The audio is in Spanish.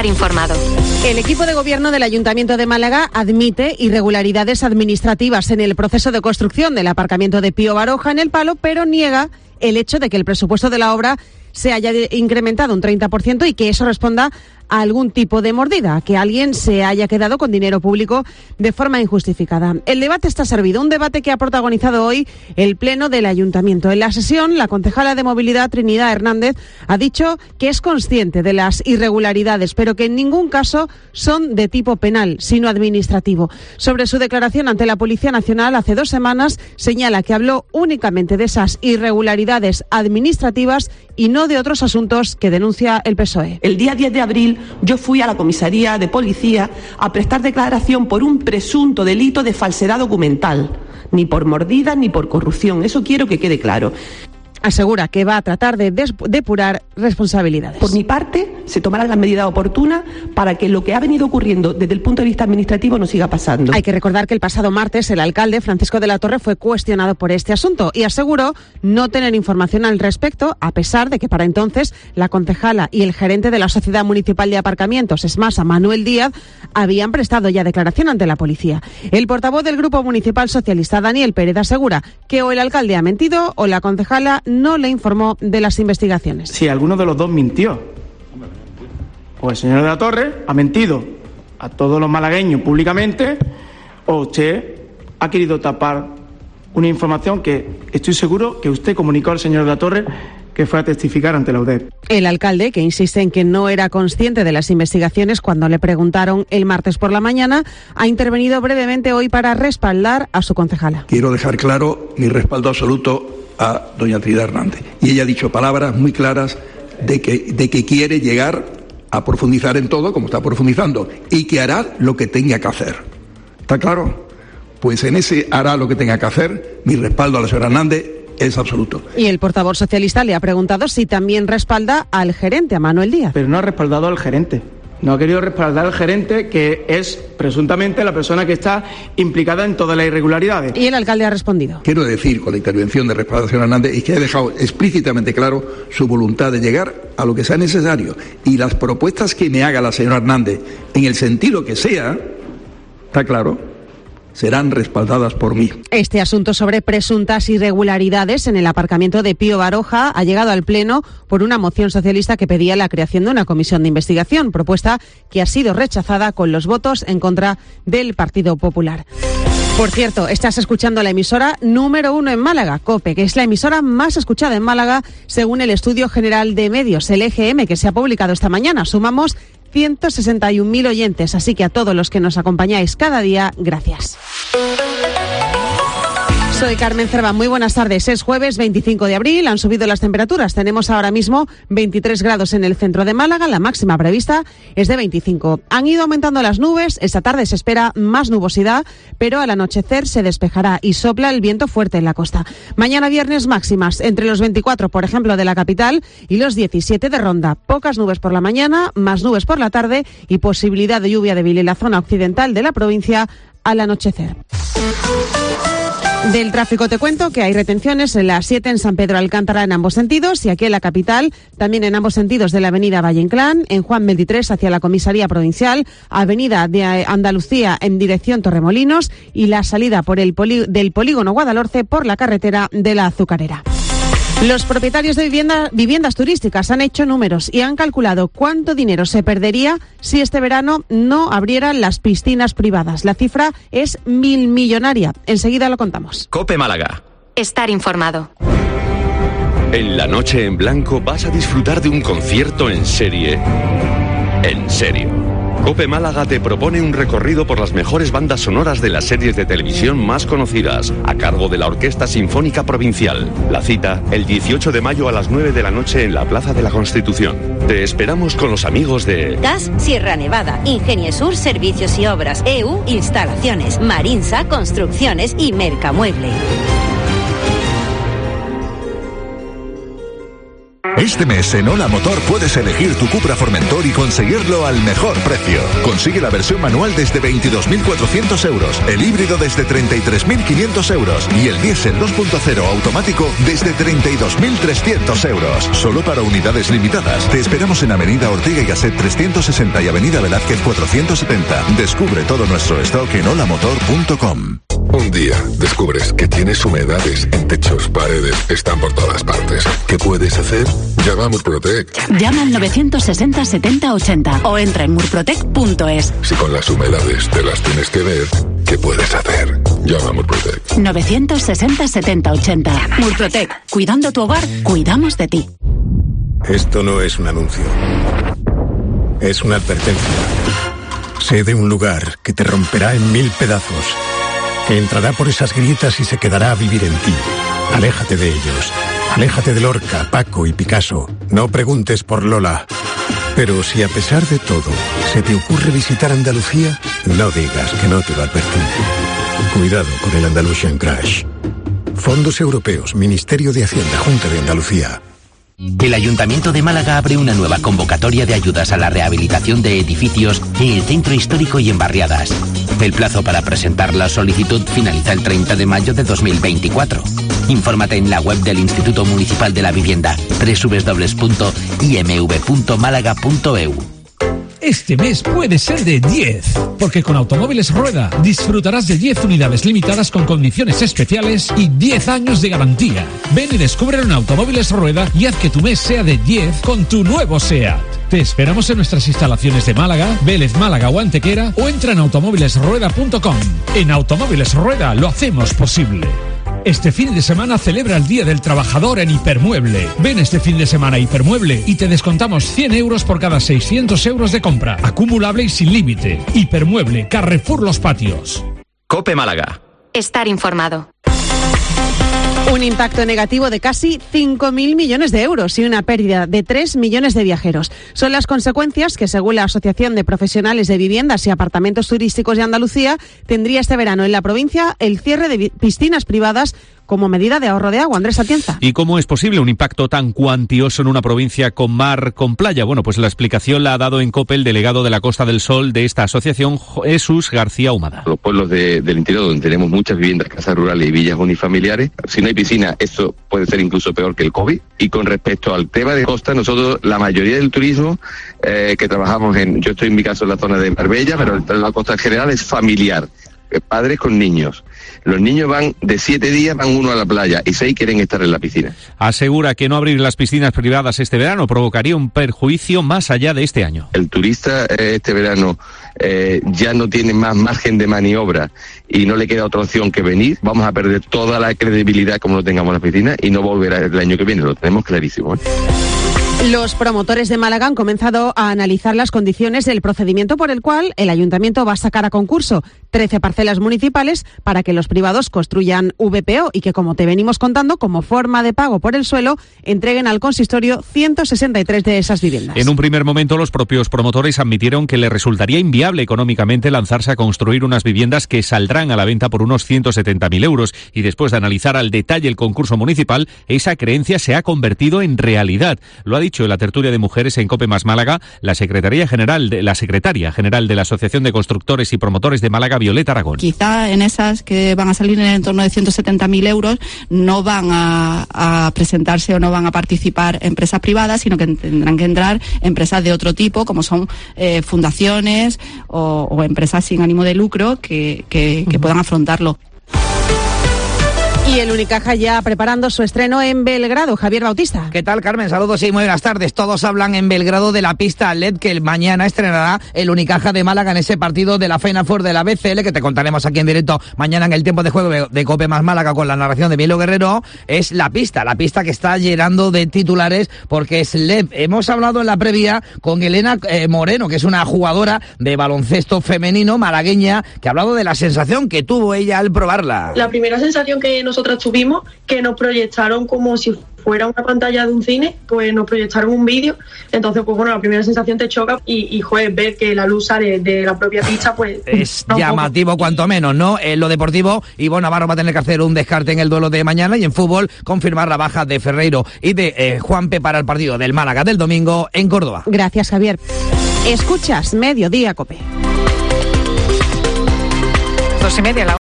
Estar informado. El equipo de gobierno del Ayuntamiento de Málaga admite irregularidades administrativas en el proceso de construcción del aparcamiento de Pío Baroja en El Palo, pero niega el hecho de que el presupuesto de la obra se haya incrementado un 30% y que eso responda a algún tipo de mordida, que alguien se haya quedado con dinero público de forma injustificada. El debate está servido, un debate que ha protagonizado hoy el Pleno del Ayuntamiento. En la sesión, la concejala de Movilidad, Trinidad Hernández, ha dicho que es consciente de las irregularidades, pero que en ningún caso son de tipo penal, sino administrativo. Sobre su declaración ante la Policía Nacional hace 2 semanas, señala que habló únicamente de esas irregularidades administrativas y no de otros asuntos que denuncia el PSOE. El día 10 de abril yo fui a la comisaría de policía a prestar declaración por un presunto delito de falsedad documental, ni por mordida ni por corrupción. Eso quiero que quede claro. Asegura que va a tratar de depurar responsabilidades. Por mi parte, se tomarán las medidas oportunas para que lo que ha venido ocurriendo desde el punto de vista administrativo no siga pasando. Hay que recordar que el pasado martes el alcalde Francisco de la Torre fue cuestionado por este asunto y aseguró no tener información al respecto, a pesar de que para entonces la concejala y el gerente de la Sociedad Municipal de Aparcamientos, Esmasa, Manuel Díaz, habían prestado ya declaración ante la policía. El portavoz del Grupo Municipal Socialista, Daniel Pérez, asegura que o el alcalde ha mentido o la concejala no le informó de las investigaciones. Si alguno de los dos mintió, o el señor de la Torre ha mentido a todos los malagueños públicamente, o usted ha querido tapar una información que estoy seguro que usted comunicó al señor de la Torre, que fue a testificar ante la UDEP. El alcalde, que insiste en que no era consciente de las investigaciones cuando le preguntaron el martes por la mañana, ha intervenido brevemente hoy para respaldar a su concejala. Quiero dejar claro mi respaldo absoluto a doña Trinidad Hernández. Y ella ha dicho palabras muy claras de que quiere llegar a profundizar en todo, como está profundizando, y que hará lo que tenga que hacer. ¿Está claro? Pues en ese hará lo que tenga que hacer, mi respaldo a la señora Hernández es absoluto. Y el portavoz socialista le ha preguntado si también respalda al gerente, a Manuel Díaz. Pero no ha respaldado al gerente. No ha querido respaldar al gerente, que es presuntamente la persona que está implicada en todas las irregularidades. Y el alcalde ha respondido. Quiero decir, con la intervención de respaldo de la señora Hernández, es que ha dejado explícitamente claro su voluntad de llegar a lo que sea necesario. Y las propuestas que me haga la señora Hernández, en el sentido que sea, está claro, serán respaldadas por mí. Este asunto sobre presuntas irregularidades en el aparcamiento de Pío Baroja ha llegado al Pleno por una moción socialista que pedía la creación de una comisión de investigación, propuesta que ha sido rechazada con los votos en contra del Partido Popular. Por cierto, estás escuchando la emisora número 1 en Málaga, COPE, que es la emisora más escuchada en Málaga según el Estudio General de Medios, el EGM, que se ha publicado esta mañana. Sumamos 161.000 oyentes, así que a todos los que nos acompañáis cada día, gracias. Soy Carmen Cerva, muy buenas tardes. Es jueves 25 de abril, han subido las temperaturas. Tenemos ahora mismo 23 grados en el centro de Málaga, la máxima prevista es de 25. Han ido aumentando las nubes, esta tarde se espera más nubosidad, pero al anochecer se despejará y sopla el viento fuerte en la costa. Mañana viernes máximas entre los 24, por ejemplo, de la capital y los 17 de Ronda. Pocas nubes por la mañana, más nubes por la tarde y posibilidad de lluvia débil en la zona occidental de la provincia al anochecer. Del tráfico te cuento que hay retenciones en la 7 en San Pedro Alcántara en ambos sentidos y aquí en la capital, también en ambos sentidos de la avenida Valle Inclán, en Juan 23 hacia la comisaría provincial, avenida de Andalucía en dirección Torremolinos y la salida por del polígono Guadalhorce por la carretera de la Azucarera. Los propietarios de viviendas turísticas han hecho números y han calculado cuánto dinero se perdería si este verano no abrieran las piscinas privadas. La cifra es millonaria. Enseguida lo contamos. COPE Málaga. Estar informado. En la noche en blanco vas a disfrutar de un concierto en serie. En serio. COPE Málaga te propone un recorrido por las mejores bandas sonoras de las series de televisión más conocidas, a cargo de la Orquesta Sinfónica Provincial. La cita, el 18 de mayo a las 9 de la noche en la Plaza de la Constitución. Te esperamos con los amigos de Gas Sierra Nevada, Ingeniesur Servicios y Obras, EU Instalaciones, Marinsa Construcciones y Mercamueble. Este mes en Hola Motor puedes elegir tu Cupra Formentor y conseguirlo al mejor precio. Consigue la versión manual desde 22.400 euros, el híbrido desde 33.500 euros y el diésel 2.0 automático desde 32.300 euros. Solo para unidades limitadas. Te esperamos en Avenida Ortega y Gasset 360 y Avenida Velázquez 470. Descubre todo nuestro stock en holamotor.com. Un día descubres que tienes humedades en techos, paredes, están por todas partes. ¿Qué puedes hacer? Llama a Murprotec. Llama al 960 70 80 o entra en murprotec.es. Si con las humedades te las tienes que ver, ¿qué puedes hacer? Llama a Murprotec. 960 70 80. Murprotec. Cuidando tu hogar, cuidamos de ti. Esto no es un anuncio. Es una advertencia. Sé de un lugar que te romperá en 1000 pedazos, que entrará por esas grietas y se quedará a vivir en ti. Aléjate de ellos. Aléjate de Lorca, Paco y Picasso. No preguntes por Lola. Pero si a pesar de todo se te ocurre visitar Andalucía, no digas que no te lo advertí. Cuidado con el Andalusian Crash. Fondos Europeos, Ministerio de Hacienda, Junta de Andalucía. El Ayuntamiento de Málaga abre una nueva convocatoria de ayudas a la rehabilitación de edificios en el centro histórico y en barriadas. El plazo para presentar la solicitud finaliza el 30 de mayo de 2024. Infórmate en la web del Instituto Municipal de la Vivienda, www.imv.málaga.eu. Este mes puede ser de 10, porque con Automóviles Rueda disfrutarás de 10 unidades limitadas con condiciones especiales y 10 años de garantía. Ven y descubre en Automóviles Rueda y haz que tu mes sea de 10 con tu nuevo SEAT. Te esperamos en nuestras instalaciones de Málaga, Vélez, Málaga o Antequera o entra en automóvilesrueda.com. En Automóviles Rueda lo hacemos posible. Este fin de semana celebra el Día del Trabajador en Hipermueble. Ven este fin de semana a Hipermueble y te descontamos 100 euros por cada 600 euros de compra. Acumulable y sin límite. Hipermueble, Carrefour Los Patios. COPE Málaga. Estar informado. Un impacto negativo de casi 5.000 millones de euros y una pérdida de 3 millones de viajeros. Son las consecuencias que, según la Asociación de Profesionales de Viviendas y Apartamentos Turísticos de Andalucía, tendría este verano en la provincia el cierre de piscinas privadas como medida de ahorro de agua. Andrés Atienza. ¿Y cómo es posible un impacto tan cuantioso en una provincia con mar, con playa? Bueno, pues la explicación la ha dado en COPE el delegado de la Costa del Sol de esta asociación, Jesús García Humada. Los pueblos del interior, donde tenemos muchas viviendas, casas rurales y villas unifamiliares, si no hay piscina, eso puede ser incluso peor que el COVID. Y con respecto al tema de costa, nosotros, la mayoría del turismo que trabajamos yo estoy en mi caso en la zona de Marbella, pero en la costa en general es familiar, padres con niños. Los niños van de 7 días, van uno a la playa y 6 quieren estar en la piscina. Asegura que no abrir las piscinas privadas este verano provocaría un perjuicio más allá de este año. El turista este verano ya no tiene más margen de maniobra y no le queda otra opción que venir. Vamos a perder toda la credibilidad como no tengamos la piscina y no volverá el año que viene, lo tenemos clarísimo, ¿eh? Los promotores de Málaga han comenzado a analizar las condiciones del procedimiento por el cual el Ayuntamiento va a sacar a concurso 13 parcelas municipales para que los privados construyan VPO y que, como te venimos contando, como forma de pago por el suelo, entreguen al consistorio 163 de esas viviendas. En un primer momento, los propios promotores admitieron que les resultaría inviable económicamente lanzarse a construir unas viviendas que saldrán a la venta por unos 170.000 euros y después de analizar al detalle el concurso municipal, esa creencia se ha convertido en realidad. Lo ha dicho en la tertulia de mujeres en COPE más Málaga la secretaria general de la Asociación de Constructores y Promotores de Málaga, Violeta Aragón. Quizá en esas que van a salir en el entorno de 170.000 euros no van a presentarse o no van a participar empresas privadas, sino que tendrán que entrar empresas de otro tipo, como son fundaciones o empresas sin ánimo de lucro que puedan afrontarlo. Y el Unicaja ya preparando su estreno en Belgrado. Javier Bautista. ¿Qué tal, Carmen? Saludos y muy buenas tardes. Todos hablan en Belgrado de la pista LED que mañana estrenará el Unicaja de Málaga en ese partido de la Final Four de la BCL, que te contaremos aquí en directo mañana en el tiempo de juego de COPE más Málaga con la narración de Milo Guerrero. Es la pista que está llenando de titulares porque es LED. Hemos hablado en la previa con Elena Moreno, que es una jugadora de baloncesto femenino malagueña, que ha hablado de la sensación que tuvo ella al probarla. La primera sensación que nosotras tuvimos, que nos proyectaron como si fuera una pantalla de un cine, pues nos proyectaron un vídeo, entonces pues bueno, la primera sensación te choca y joder, ver que la luz sale de la propia pista, pues... Es llamativo cuanto menos, ¿no? En lo deportivo, Ivonne Navarro va a tener que hacer un descarte en el duelo de mañana, y en fútbol confirmar la baja de Ferreiro y de Juanpe para el partido del Málaga del domingo en Córdoba. Gracias, Javier. Escuchas Mediodía Cope. 2:30.